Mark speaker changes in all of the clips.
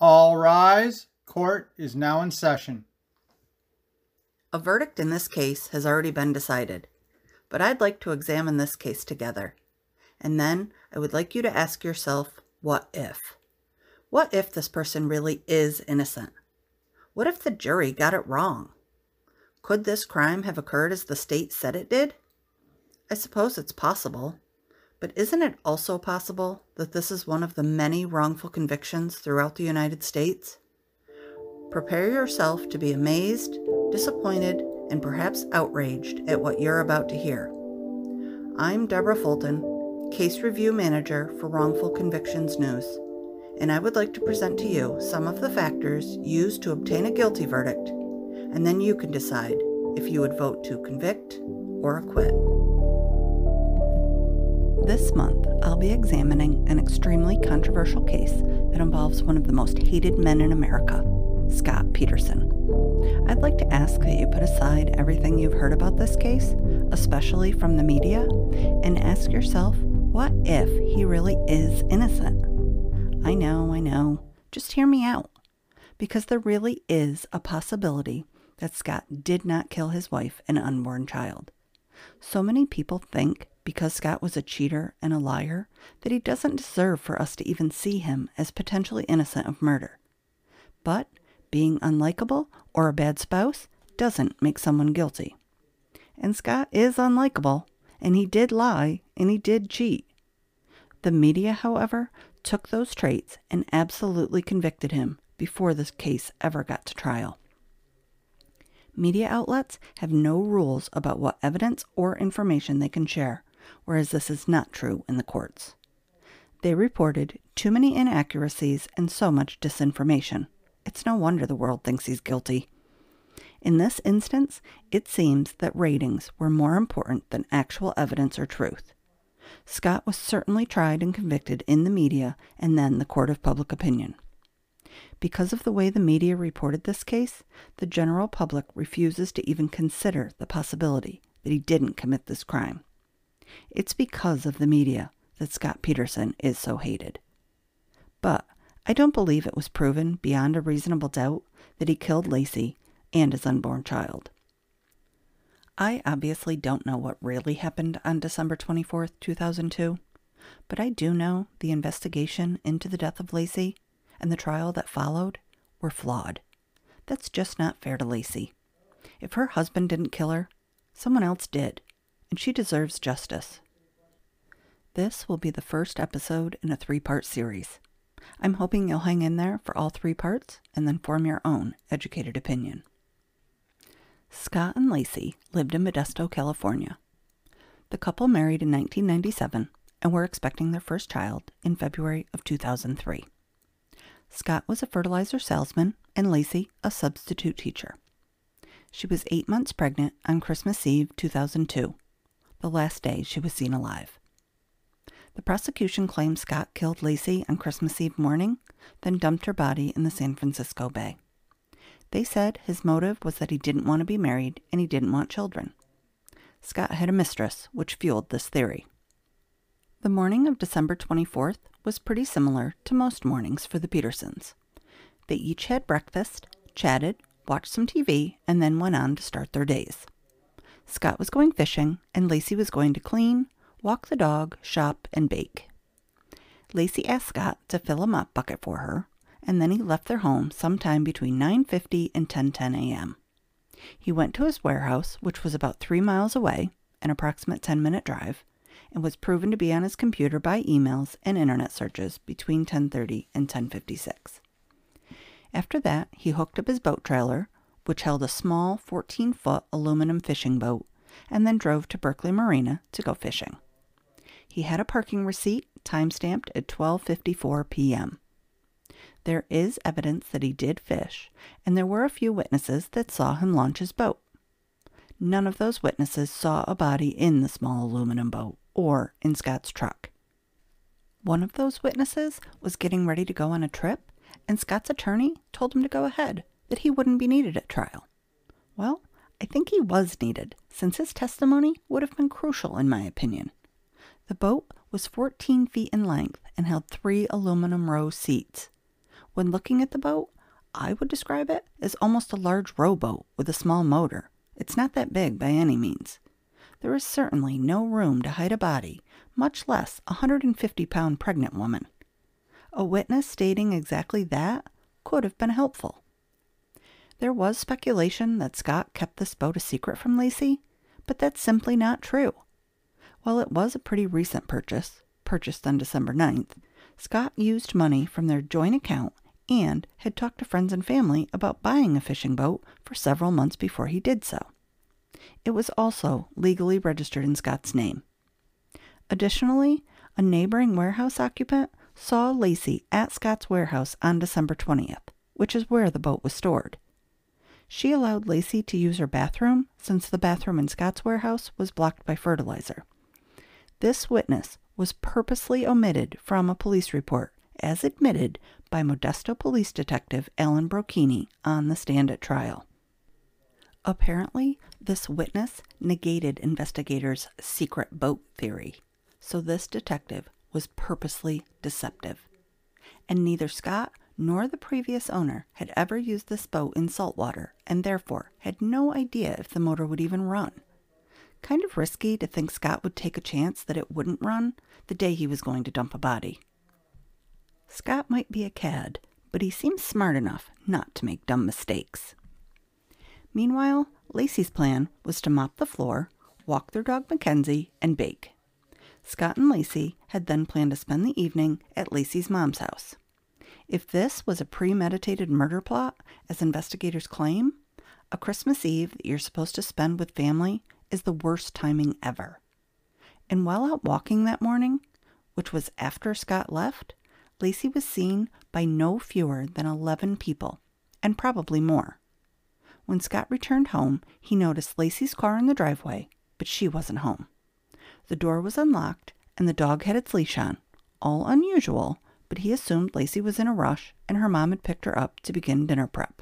Speaker 1: All rise. Court is now in session.
Speaker 2: A verdict in this case has already been decided, but I'd like to examine this case together. And then I would like you to ask yourself, what if? What if this person really is innocent? What if the jury got it wrong? Could this crime have occurred as the state said it did? I suppose it's possible, but isn't it also possible that this is one of the many wrongful convictions throughout the United States? Prepare yourself to be amazed, disappointed, and perhaps outraged at what you're about to hear. I'm Deborah Fulton, Case Review Manager for Wrongful Convictions News, and I would like to present to you some of the factors used to obtain a guilty verdict, and then you can decide if you would vote to convict or acquit. This month, I'll be examining an extremely controversial case that involves one of the most hated men in America, Scott Peterson. I'd like to ask that you put aside everything you've heard about this case, especially from the media, and ask yourself, what if he really is innocent? I know. Just hear me out. Because there really is a possibility that Scott did not kill his wife and unborn child. So many people think because Scott was a cheater and a liar that he doesn't deserve for us to even see him as potentially innocent of murder. But being unlikable or a bad spouse doesn't make someone guilty. And Scott is unlikable, and he did lie, and he did cheat. The media, however, took those traits and absolutely convicted him before this case ever got to trial. Media outlets have no rules about what evidence or information they can share, whereas this is not true in the courts. They reported too many inaccuracies and so much disinformation. It's no wonder the world thinks he's guilty. In this instance, it seems that ratings were more important than actual evidence or truth. Scott was certainly tried and convicted in the media and then the court of public opinion. Because of the way the media reported this case, the general public refuses to even consider the possibility that he didn't commit this crime. It's because of the media that Scott Peterson is so hated. But I don't believe it was proven beyond a reasonable doubt that he killed Lacey and his unborn child. I obviously don't know what really happened on December 24th, 2002, but I do know the investigation into the death of Lacey and the trial that followed were flawed. That's just not fair to Lacey. If her husband didn't kill her, someone else did, and she deserves justice. This will be the first episode in a 3-part series. I'm hoping you'll hang in there for all 3 parts and then form your own educated opinion. Scott and Lacey lived in Modesto, California. The couple married in 1997 and were expecting their first child in February of 2003. Scott was a fertilizer salesman and Lacey a substitute teacher. She was 8 months pregnant on Christmas Eve 2002, the last day she was seen alive. The prosecution claimed Scott killed Lacey on Christmas Eve morning, then dumped her body in the San Francisco Bay. They said his motive was that he didn't want to be married and he didn't want children. Scott had a mistress, which fueled this theory. The morning of December 24th was pretty similar to most mornings for the Petersons. They each had breakfast, chatted, watched some TV, and then went on to start their days. Scott was going fishing, and Lacey was going to clean, walk the dog, shop, and bake. Lacey asked Scott to fill a mop bucket for her, and then he left their home sometime between 9:50 and 10:10 a.m. He went to his warehouse, which was about 3 miles away, an approximate 10-minute drive, and was proven to be on his computer by emails and internet searches between 10:30 and 10:56. After that, he hooked up his boat trailer, which held a small 14-foot aluminum fishing boat, and then drove to Berkeley Marina to go fishing. He had a parking receipt time-stamped at 12:54 p.m. There is evidence that he did fish, and there were a few witnesses that saw him launch his boat. None of those witnesses saw a body in the small aluminum boat or in Scott's truck. One of those witnesses was getting ready to go on a trip, and Scott's attorney told him to go ahead, that he wouldn't be needed at trial. Well, I think he was needed, since his testimony would have been crucial in my opinion. The boat was 14 feet in length and held 3 aluminum row seats. When looking at the boat, I would describe it as almost a large rowboat with a small motor. It's not that big by any means. There is certainly no room to hide a body, much less a 150-pound pregnant woman. A witness stating exactly that could have been helpful. There was speculation that Scott kept this boat a secret from Laci, but that's simply not true. While it was a pretty recent purchase, purchased on December 9th, Scott used money from their joint account and had talked to friends and family about buying a fishing boat for several months before he did so. It was also legally registered in Scott's name. Additionally, a neighboring warehouse occupant saw Laci at Scott's warehouse on December 20th, which is where the boat was stored. She allowed Laci to use her bathroom since the bathroom in Scott's warehouse was blocked by fertilizer. This witness was purposely omitted from a police report, as admitted by Modesto Police Detective Alan Brocchini on the stand at trial. Apparently, this witness negated investigators' secret boat theory, so this detective was purposely deceptive. And neither Scott nor the previous owner had ever used this boat in saltwater and therefore had no idea if the motor would even run. Kind of risky to think Scott would take a chance that it wouldn't run the day he was going to dump a body. Scott might be a cad, but he seems smart enough not to make dumb mistakes. Meanwhile, Laci's plan was to mop the floor, walk their dog Mackenzie, and bake. Scott and Laci had then planned to spend the evening at Laci's mom's house. If this was a premeditated murder plot, as investigators claim, a Christmas Eve that you're supposed to spend with family is the worst timing ever. And while out walking that morning, which was after Scott left, Laci was seen by no fewer than 11 people, and probably more. When Scott returned home, he noticed Laci's car in the driveway, but she wasn't home. The door was unlocked, and the dog had its leash on. All unusual, but he assumed Laci was in a rush, and her mom had picked her up to begin dinner prep.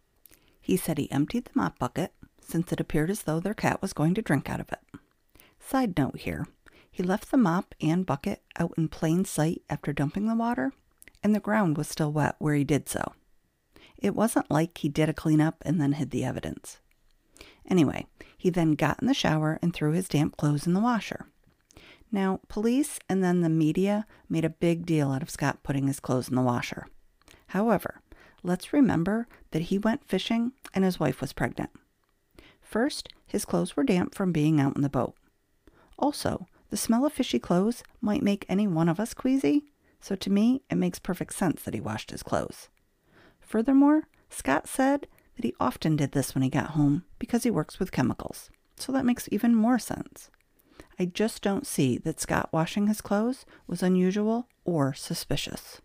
Speaker 2: He said he emptied the mop bucket, since it appeared as though their cat was going to drink out of it. Side note here, he left the mop and bucket out in plain sight after dumping the water, and the ground was still wet where he did so. It wasn't like he did a cleanup and then hid the evidence. Anyway, he then got in the shower and threw his damp clothes in the washer. Now, police and then the media made a big deal out of Scott putting his clothes in the washer. However, let's remember that he went fishing and his wife was pregnant. First, his clothes were damp from being out in the boat. Also, the smell of fishy clothes might make any one of us queasy, so to me, it makes perfect sense that he washed his clothes. Furthermore, Scott said that he often did this when he got home because he works with chemicals, so that makes even more sense. I just don't see that Scott washing his clothes was unusual or suspicious.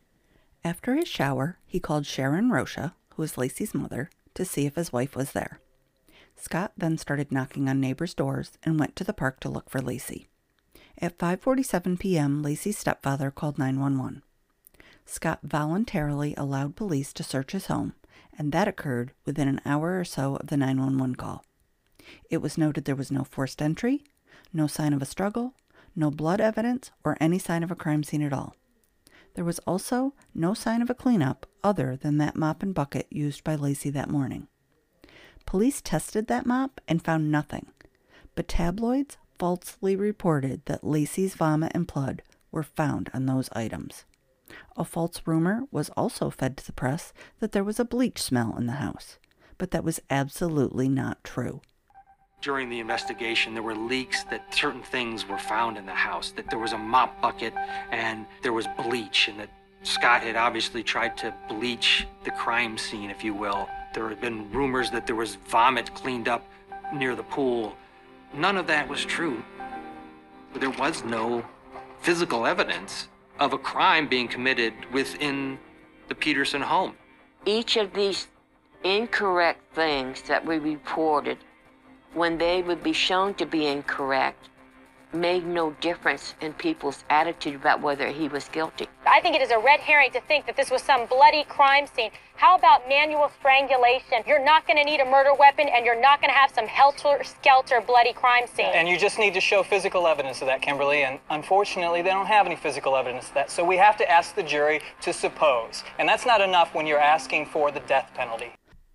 Speaker 2: After his shower, he called Sharon Rocha, who was Laci's mother, to see if his wife was there. Scott then started knocking on neighbors' doors and went to the park to look for Laci. At 5:47 p.m., Laci's stepfather called 911. Scott voluntarily allowed police to search his home, and that occurred within an hour or so of the 911 call. It was noted there was no forced entry, no sign of a struggle, no blood evidence, or any sign of a crime scene at all. There was also no sign of a cleanup other than that mop and bucket used by Laci that morning. Police tested that mop and found nothing, but tabloids falsely reported that Laci's vomit and blood were found on those items. A false rumor was also fed to the press that there was a bleach smell in the house, but that was absolutely not true.
Speaker 3: During the investigation, there were leaks that certain things were found in the house, that there was a mop bucket and there was bleach, and that Scott had obviously tried to bleach the crime scene, if you will. There had been rumors that there was vomit cleaned up near the pool. None of that was true. There was no physical evidence of a crime being committed within the Peterson home.
Speaker 4: Each of these incorrect things that we reported, when they would be shown to be incorrect, made no difference in people's attitude about whether he was guilty.
Speaker 5: I think it is a red herring to think that this was some bloody crime scene. How about manual strangulation? You're not going to need a murder weapon, and you're not going to have some helter-skelter bloody crime scene.
Speaker 6: And you just need to show physical evidence of that, Kimberly, and unfortunately they don't have any physical evidence of that. So we have to ask the jury to suppose. And that's not enough when you're asking for the death penalty.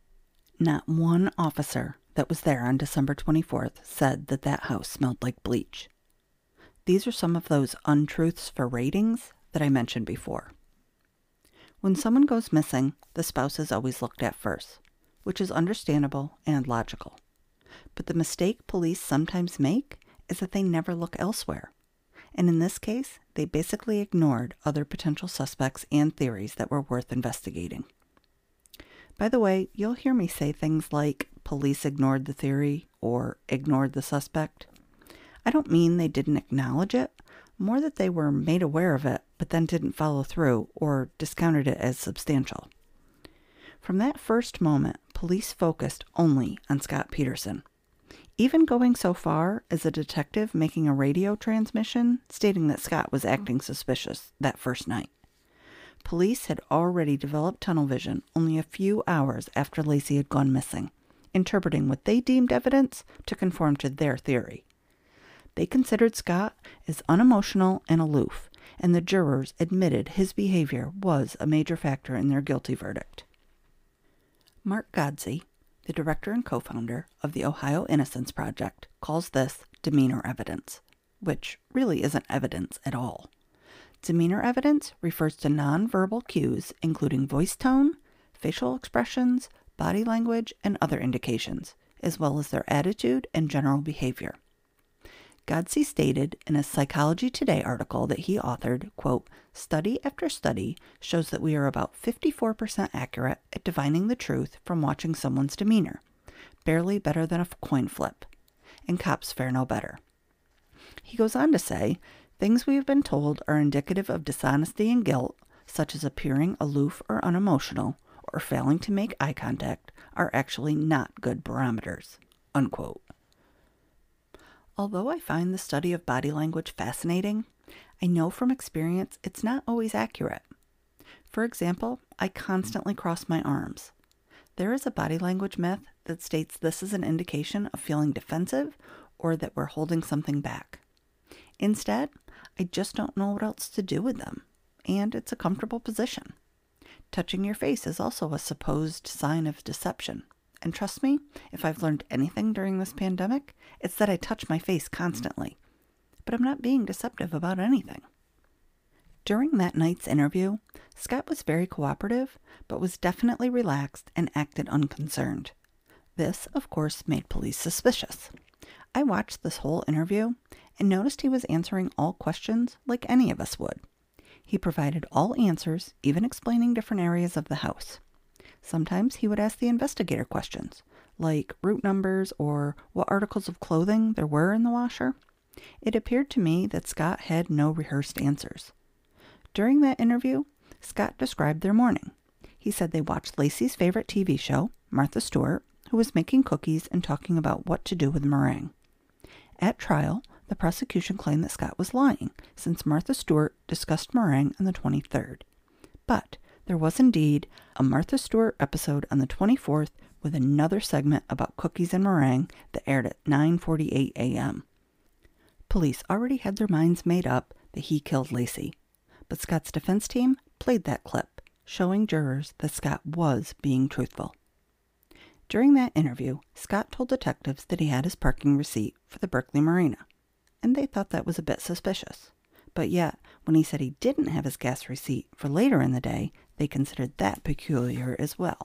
Speaker 2: Not one officer that was there on December 24th said that that house smelled like bleach. These are some of those untruths for ratings that I mentioned before. When someone goes missing, the spouse is always looked at first, which is understandable and logical. But the mistake police sometimes make is that they never look elsewhere. And in this case, they basically ignored other potential suspects and theories that were worth investigating. By the way, you'll hear me say things like police ignored the theory or ignored the suspect. I don't mean they didn't acknowledge it, more that they were made aware of it, but then didn't follow through or discounted it as substantial. From that first moment, police focused only on Scott Peterson, even going so far as a detective making a radio transmission stating that Scott was acting suspicious that first night. Police had already developed tunnel vision only a few hours after Laci had gone missing, interpreting what they deemed evidence to conform to their theory. They considered Scott as unemotional and aloof, and the jurors admitted his behavior was a major factor in their guilty verdict. Mark Godsey, the director and co-founder of the Ohio Innocence Project, calls this demeanor evidence, which really isn't evidence at all. Demeanor evidence refers to nonverbal cues, including voice tone, facial expressions, body language, and other indications, as well as their attitude and general behavior. Godsey stated in a Psychology Today article that he authored, quote, "Study after study shows that we are about 54% accurate at divining the truth from watching someone's demeanor, barely better than a coin flip, and cops fare no better." He goes on to say, "Things we have been told are indicative of dishonesty and guilt, such as appearing aloof or unemotional, or failing to make eye contact, are actually not good barometers," unquote. Although I find the study of body language fascinating, I know from experience it's not always accurate. For example, I constantly cross my arms. There is a body language myth that states this is an indication of feeling defensive or that we're holding something back. Instead, I just don't know what else to do with them, and it's a comfortable position. Touching your face is also a supposed sign of deception. And trust me, if I've learned anything during this pandemic, it's that I touch my face constantly. But I'm not being deceptive about anything. During that night's interview, Scott was very cooperative, but was definitely relaxed and acted unconcerned. This, of course, made police suspicious. I watched this whole interview and noticed he was answering all questions like any of us would. He provided all answers, even explaining different areas of the house. Sometimes he would ask the investigator questions, like route numbers or what articles of clothing there were in the washer. It appeared to me that Scott had no rehearsed answers. During that interview, Scott described their morning. He said they watched Laci's favorite TV show, Martha Stewart, who was making cookies and talking about what to do with meringue. At trial, the prosecution claimed that Scott was lying, since Martha Stewart discussed meringue on the 23rd. But there was indeed a Martha Stewart episode on the 24th with another segment about cookies and meringue that aired at 9:48 a.m. Police already had their minds made up that he killed Laci, but Scott's defense team played that clip, showing jurors that Scott was being truthful. During that interview, Scott told detectives that he had his parking receipt for the Berkeley Marina, and they thought that was a bit suspicious. But yet, when he said he didn't have his gas receipt for later in the day, they considered that peculiar as well.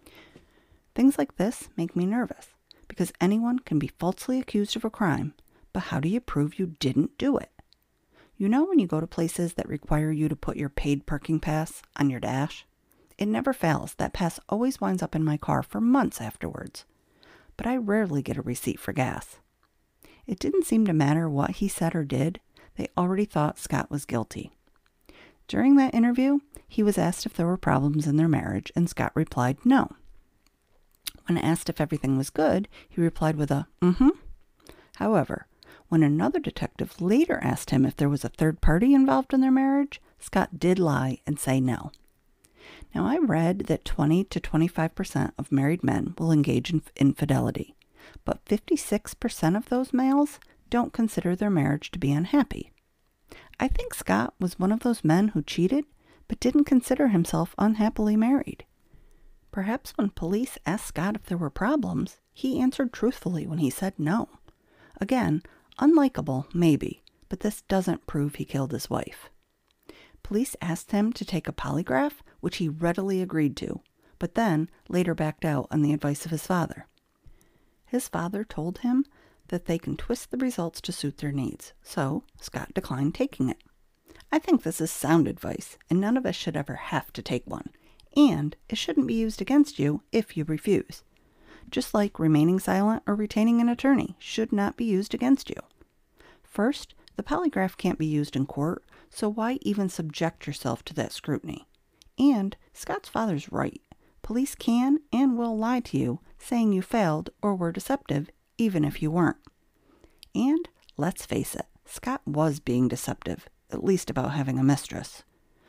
Speaker 2: Things like this make me nervous, because anyone can be falsely accused of a crime, but how do you prove you didn't do it? You know when you go to places that require you to put your paid parking pass on your dash? It never fails. That pass always winds up in my car for months afterwards. But I rarely get a receipt for gas. It didn't seem to matter what he said or did. They already thought Scott was guilty. During that interview, he was asked if there were problems in their marriage, and Scott replied no. When asked if everything was good, he replied with a "mm-hmm." However, When another detective later asked him if there was a third party involved in their marriage, Scott did lie and say no. Now, I read that 20 to 25% of married men will engage in infidelity, but 56% of those males don't consider their marriage to be unhappy. I think Scott was one of those men who cheated, but didn't consider himself unhappily married. Perhaps when police asked Scott if there were problems, he answered truthfully when he said no. Again, unlikable, maybe, but this doesn't prove he killed his wife. Police asked him to take a polygraph, which he readily agreed to, but then later backed out on the advice of his father. His father told him that they can twist the results to suit their needs, so Scott declined taking it. I think this is sound advice, and none of us should ever have to take one, and it shouldn't be used against you if you refuse. Just like remaining silent or retaining an attorney should not be used against you. First, the polygraph can't be used in court, so why even subject yourself to that scrutiny? And Scott's father's right. Police can and will lie to you, saying you failed or were deceptive, even if you weren't. And let's face it, Scott was being deceptive, at least about having a mistress.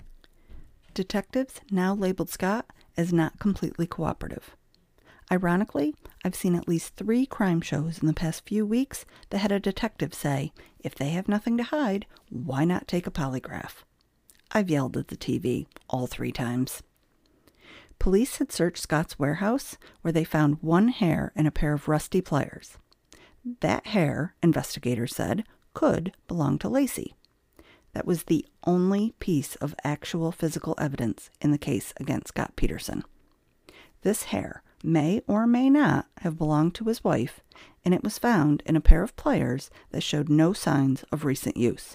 Speaker 2: Detectives now labeled Scott as not completely cooperative. Ironically, I've seen at least 3 crime shows in the past few weeks that had a detective say, if they have nothing to hide, why not take a polygraph? I've yelled at the TV all 3 times. Police had searched Scott's warehouse, where they found 1 hair and a pair of rusty pliers. That hair, investigators said, could belong to Laci. That was the only piece of actual physical evidence in the case against Scott Peterson. This hair may or may not have belonged to his wife, and it was found in a pair of pliers that showed no signs of recent use.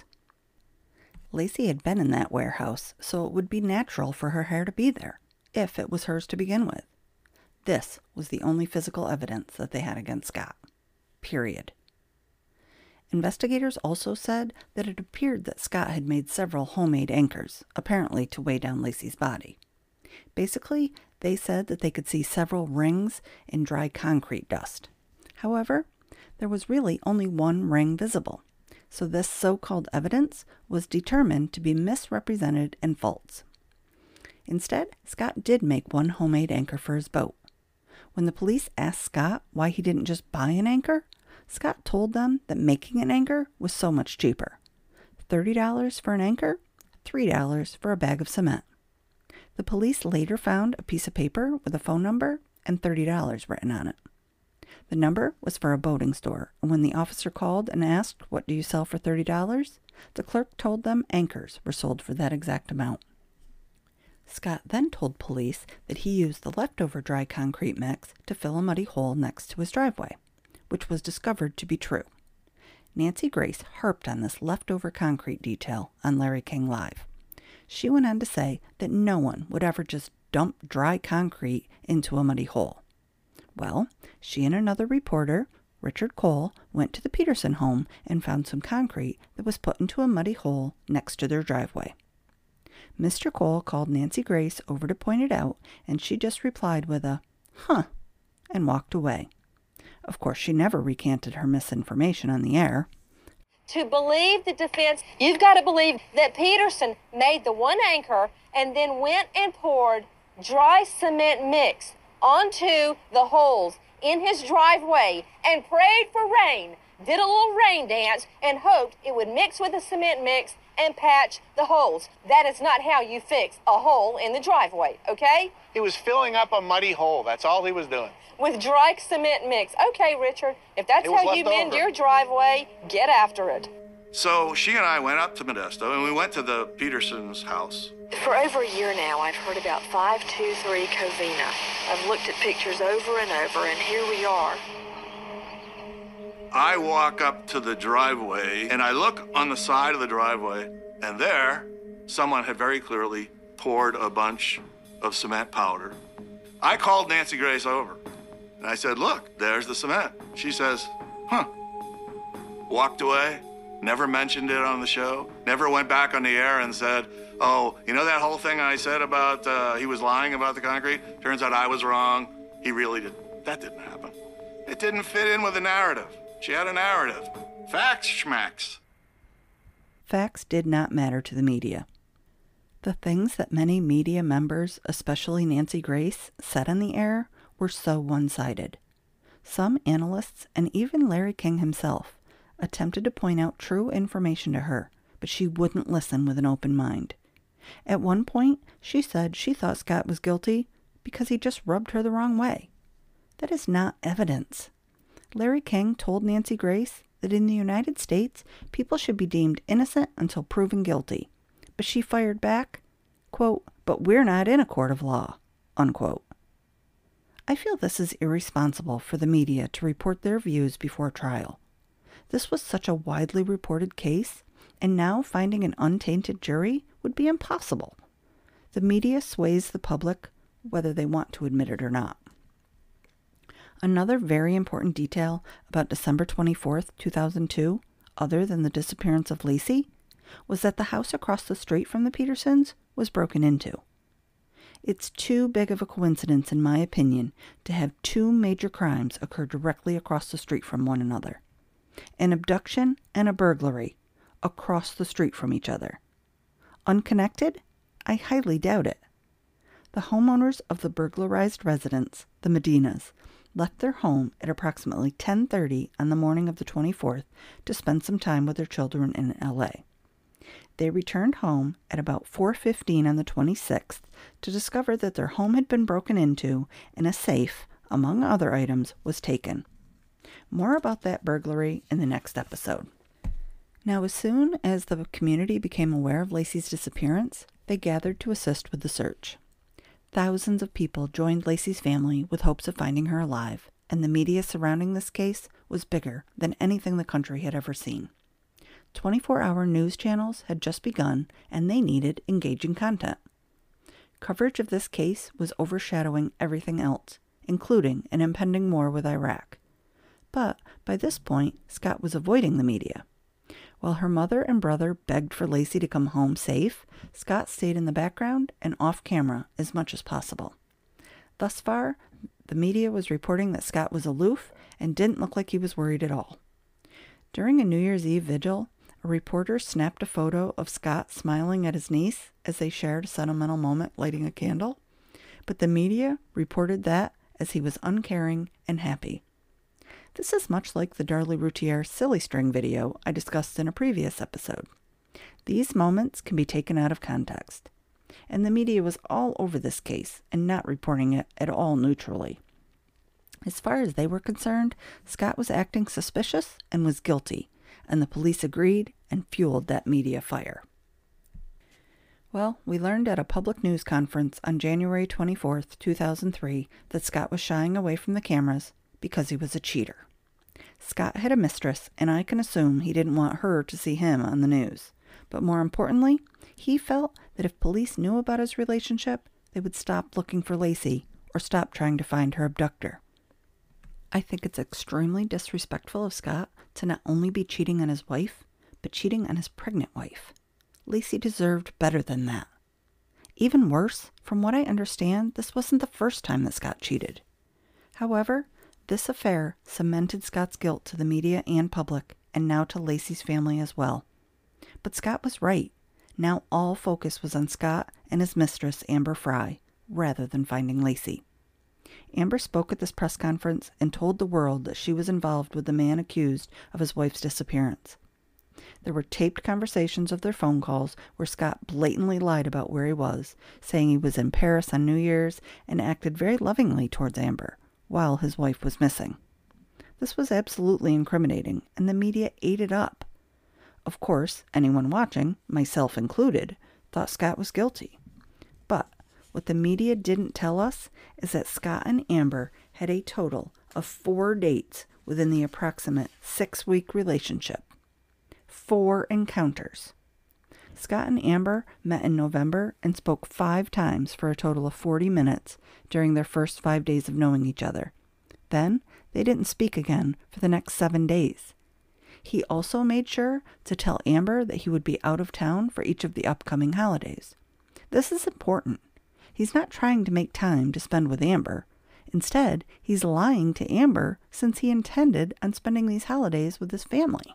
Speaker 2: Laci had been in that warehouse, so it would be natural for her hair to be there, if it was hers to begin with. This was the only physical evidence that they had against Scott. Period. Investigators also said that it appeared that Scott had made several homemade anchors, apparently to weigh down Laci's body. Basically, they said that they could see several rings in dry concrete dust. However, there was really only 1 ring visible, so this so-called evidence was determined to be misrepresented and false. Instead, Scott did make 1 homemade anchor for his boat. When the police asked Scott why he didn't just buy an anchor, Scott told them that making an anchor was so much cheaper. $30 for an anchor, $3 for a bag of cement. The police later found a piece of paper with a phone number and $30 written on it. The number was for a boating store, and when the officer called and asked, "What do you sell for $30?" the clerk told them anchors were sold for that exact amount. Scott then told police that he used the leftover dry concrete mix to fill a muddy hole next to his driveway, which was discovered to be true. Nancy Grace harped on this leftover concrete detail on Larry King Live. She went on to say that no one would ever just dump dry concrete into a muddy hole. Well, she and another reporter, Richard Cole, went to the Peterson home and found some concrete that was put into a muddy hole next to their driveway. Mr. Cole called Nancy Grace over to point it out, and she just replied with a, "Huh," and walked away. Of course, she never recanted her misinformation on the air.
Speaker 5: To believe the defense, you've got to believe that Peterson made the 1 anchor and then went and poured dry cement mix onto the holes in his driveway and prayed for rain, did a little rain dance, and hoped it would mix with the cement mix and patch the holes. That is not how you fix a hole in the driveway, okay?
Speaker 7: He was filling up a muddy hole. That's all he was doing.
Speaker 5: With dry cement mix. Okay, Richard, if that's how you mend your driveway, get after it.
Speaker 8: So she and I went up to Modesto, and we went to the Petersons' house.
Speaker 9: For over a year now, I've heard about 523 Covina. I've looked at pictures over and over, and here we are.
Speaker 8: I walk up to the driveway, and I look on the side of the driveway, and there, someone had very clearly poured a bunch of cement powder. I called Nancy Grace over, and I said, "Look, there's the cement." She says, "Huh." Walked away, never mentioned it on the show, never went back on the air and said, "Oh, you know that whole thing I said about he was lying about the concrete? Turns out I was wrong. He really did." That didn't happen. It didn't fit in with the narrative. She had a narrative. Facts, schmacks.
Speaker 2: Facts did not matter to the media. The things that many media members, especially Nancy Grace, said on the air were so one-sided. Some analysts, and even Larry King himself, attempted to point out true information to her, but she wouldn't listen with an open mind. At one point, she said she thought Scott was guilty because he just rubbed her the wrong way. That is not evidence. Larry King told Nancy Grace that in the United States, people should be deemed innocent until proven guilty. But she fired back, quote, "But we're not in a court of law," unquote. I feel this is irresponsible for the media to report their views before trial. This was such a widely reported case, and now finding an untainted jury would be impossible. The media sways the public, whether they want to admit it or not. Another very important detail about December 24th, 2002, other than the disappearance of Laci, was that the house across the street from the Petersons was broken into. It's too big of a coincidence, in my opinion, to have two major crimes occur directly across the street from one another. An abduction and a burglary across the street from each other. Unconnected? I highly doubt it. The homeowners of the burglarized residence, the Medinas, left their home at approximately 10:30 on the morning of the 24th to spend some time with their children in LA. They returned home at about 4:15 on the 26th to discover that their home had been broken into and a safe, among other items, was taken. More about that burglary in the next episode. Now, as soon as the community became aware of Laci's disappearance, they gathered to assist with the search. Thousands of people joined Laci's family with hopes of finding her alive, and the media surrounding this case was bigger than anything the country had ever seen. 24-hour news channels had just begun, and they needed engaging content. Coverage of this case was overshadowing everything else, including an impending war with Iraq. But by this point, Scott was avoiding the media. While her mother and brother begged for Laci to come home safe, Scott stayed in the background and off camera as much as possible. Thus far, the media was reporting that Scott was aloof and didn't look like he was worried at all. During a New Year's Eve vigil, a reporter snapped a photo of Scott smiling at his niece as they shared a sentimental moment lighting a candle, but the media reported that as he was uncaring and happy. This is much like the Darlie Routier silly string video I discussed in a previous episode. These moments can be taken out of context, and the media was all over this case and not reporting it at all neutrally. As far as they were concerned, Scott was acting suspicious and was guilty, and the police agreed and fueled that media fire. Well, we learned at a public news conference on January 24th, 2003, that Scott was shying away from the cameras because he was a cheater. Scott had a mistress, and I can assume he didn't want her to see him on the news. But more importantly, he felt that if police knew about his relationship, they would stop looking for Laci or stop trying to find her abductor. I think it's extremely disrespectful of Scott to not only be cheating on his wife, but cheating on his pregnant wife. Laci deserved better than that. Even worse, from what I understand, this wasn't the first time that Scott cheated. However, this affair cemented Scott's guilt to the media and public, and now to Laci's family as well. But Scott was right. Now all focus was on Scott and his mistress, Amber Frey, rather than finding Laci. Amber spoke at this press conference and told the world that she was involved with the man accused of his wife's disappearance. There were taped conversations of their phone calls where Scott blatantly lied about where he was, saying he was in Paris on New Year's and acted very lovingly towards Amber while his wife was missing. This was absolutely incriminating, and the media ate it up. Of course, anyone watching, myself included, thought Scott was guilty. But what the media didn't tell us is that Scott and Amber had a total of 4 dates within the approximate 6-week relationship. 4 encounters. Scott and Amber met in November and spoke 5 times for a total of 40 minutes during their first 5 days of knowing each other. Then, they didn't speak again for the next 7 days. He also made sure to tell Amber that he would be out of town for each of the upcoming holidays. This is important. He's not trying to make time to spend with Amber. Instead, he's lying to Amber since he intended on spending these holidays with his family.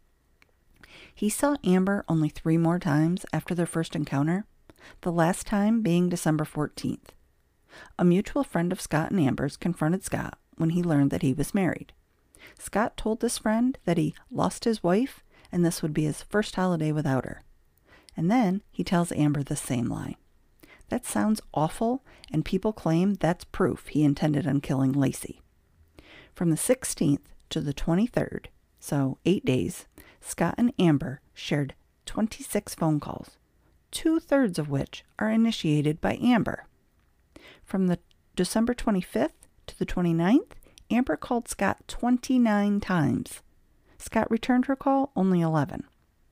Speaker 2: He saw Amber only 3 more times after their first encounter, the last time being December 14th. A mutual friend of Scott and Amber's confronted Scott when he learned that he was married. Scott told this friend that he lost his wife and this would be his first holiday without her. And then he tells Amber the same lie. That sounds awful, and people claim that's proof he intended on killing Lacey. From the 16th to the 23rd, so 8 days, Scott and Amber shared 26 phone calls, 2/3 of which are initiated by Amber. From the December 25th to the 29th, Amber called Scott 29 times. Scott returned her call only 11.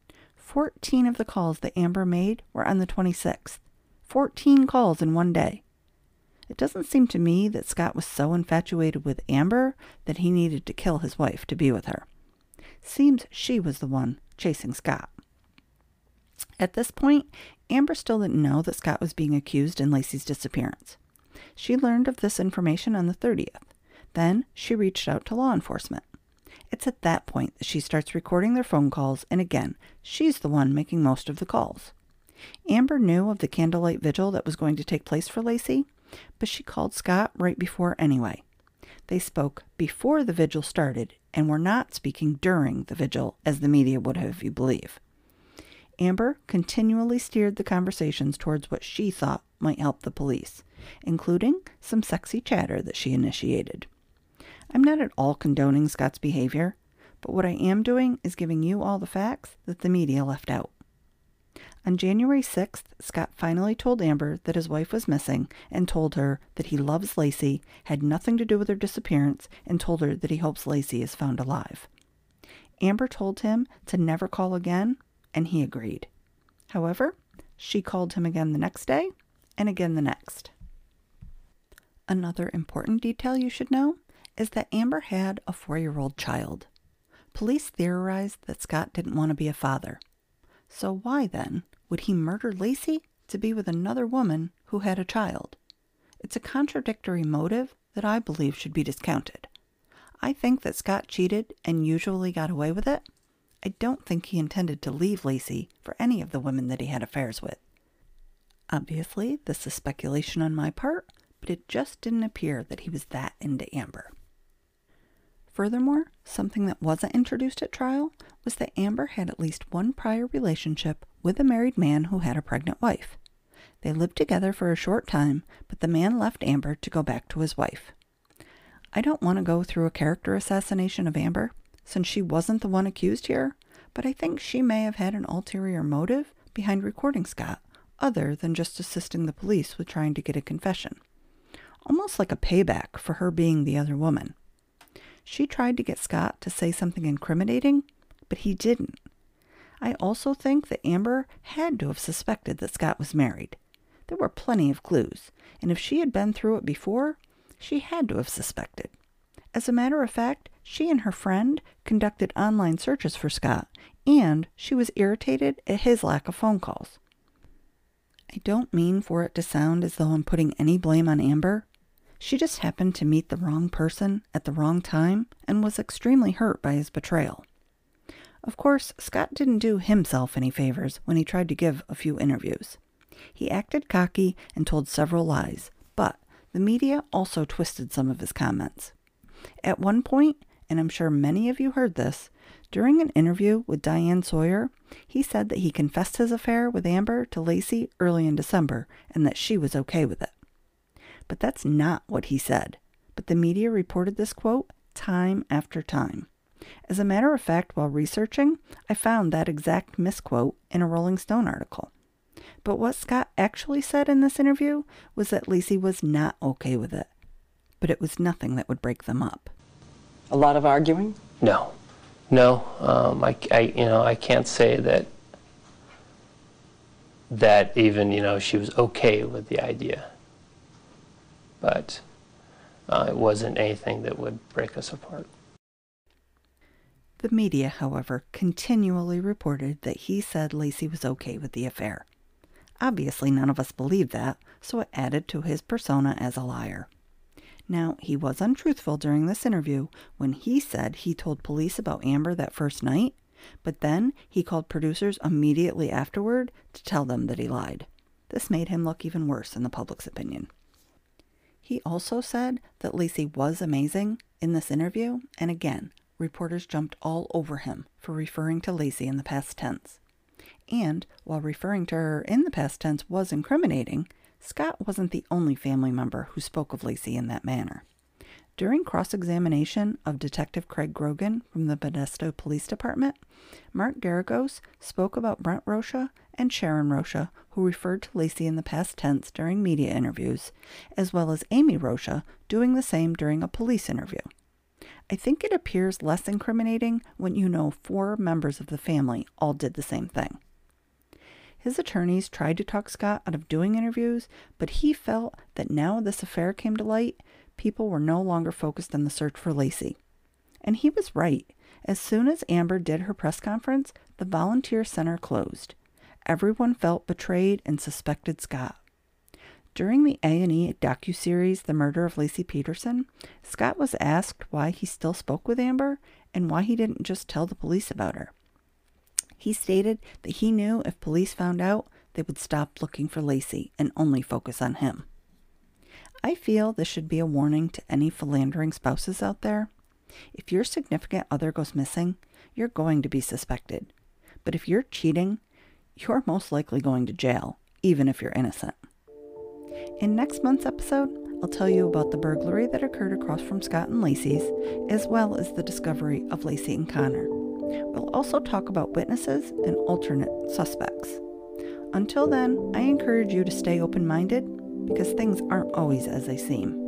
Speaker 2: 14 of the calls that Amber made were on the 26th. 14 calls in one day. It doesn't seem to me that Scott was so infatuated with Amber that he needed to kill his wife to be with her. Seems she was the one chasing Scott. At this point, Amber still didn't know that Scott was being accused in Lacey's disappearance. She learned of this information on the 30th. Then she reached out to law enforcement. It's at that point that she starts recording their phone calls, and again, she's the one making most of the calls. Amber knew of the candlelight vigil that was going to take place for Lacey, but she called Scott right before anyway. They spoke before the vigil started and were not speaking during the vigil, as the media would have you believe. Amber continually steered the conversations towards what she thought might help the police, including some sexy chatter that she initiated. I'm not at all condoning Scott's behavior, but what I am doing is giving you all the facts that the media left out. On January 6th, Scott finally told Amber that his wife was missing and told her that he loves Lacey, had nothing to do with her disappearance, and told her that he hopes Lacey is found alive. Amber told him to never call again, and he agreed. However, she called him again the next day and again the next. Another important detail you should know is that Amber had a 4-year-old child. Police theorized that Scott didn't want to be a father. So why, then, would he murder Lacey to be with another woman who had a child? It's a contradictory motive that I believe should be discounted. I think that Scott cheated and usually got away with it. I don't think he intended to leave Lacey for any of the women that he had affairs with. Obviously, this is speculation on my part, but it just didn't appear that he was that into Amber. Furthermore, something that wasn't introduced at trial was that Amber had at least one prior relationship with a married man who had a pregnant wife. They lived together for a short time, but the man left Amber to go back to his wife. I don't want to go through a character assassination of Amber, since she wasn't the one accused here, but I think she may have had an ulterior motive behind recording Scott, other than just assisting the police with trying to get a confession. Almost like a payback for her being the other woman. She tried to get Scott to say something incriminating, but he didn't. I also think that Amber had to have suspected that Scott was married. There were plenty of clues, and if she had been through it before, she had to have suspected. As a matter of fact, she and her friend conducted online searches for Scott, and she was irritated at his lack of phone calls. I don't mean for it to sound as though I'm putting any blame on Amber. She just happened to meet the wrong person at the wrong time and was extremely hurt by his betrayal. Of course, Scott didn't do himself any favors when he tried to give a few interviews. He acted cocky and told several lies, but the media also twisted some of his comments. At one point, and I'm sure many of you heard this, during an interview with Diane Sawyer, he said that he confessed his affair with Amber to Lacey early in December and that she was okay with it. But that's not what he said. But the media reported this quote time after time. As a matter of fact, while researching, I found that exact misquote in a Rolling Stone article. But what Scott actually said in this interview was that Lacey was not okay with it. But it was nothing that would break them up.
Speaker 10: A lot of arguing?
Speaker 11: No. I can't say that even, she was okay with the idea. But it wasn't anything that would break us apart.
Speaker 2: The media, however, continually reported that he said Lacey was okay with the affair. Obviously, none of us believed that, so it added to his persona as a liar. Now, he was untruthful during this interview when he said he told police about Amber that first night, but then he called producers immediately afterward to tell them that he lied. This made him look even worse in the public's opinion. He also said that Laci was amazing in this interview, and again, reporters jumped all over him for referring to Laci in the past tense. And while referring to her in the past tense was incriminating, Scott wasn't the only family member who spoke of Laci in that manner. During cross-examination of Detective Craig Grogan from the Modesto Police Department, Mark Garagos spoke about Brent Rocha and Sharon Rocha, who referred to Laci in the past tense during media interviews, as well as Amy Rocha doing the same during a police interview. I think it appears less incriminating when you know 4 members of the family all did the same thing. His attorneys tried to talk Scott out of doing interviews, but he felt that now this affair came to light, people were no longer focused on the search for Laci. And he was right. As soon as Amber did her press conference, the volunteer center closed. Everyone felt betrayed and suspected Scott. During the A&E docuseries The Murder of Laci Peterson, Scott was asked why he still spoke with Amber and why he didn't just tell the police about her. He stated that he knew if police found out, they would stop looking for Laci and only focus on him. I feel this should be a warning to any philandering spouses out there. If your significant other goes missing, you're going to be suspected. But if you're cheating, you're most likely going to jail, even if you're innocent. In next month's episode, I'll tell you about the burglary that occurred across from Scott and Laci's, as well as the discovery of Laci and Connor. We'll also talk about witnesses and alternate suspects. Until then, I encourage you to stay open-minded because things aren't always as they seem.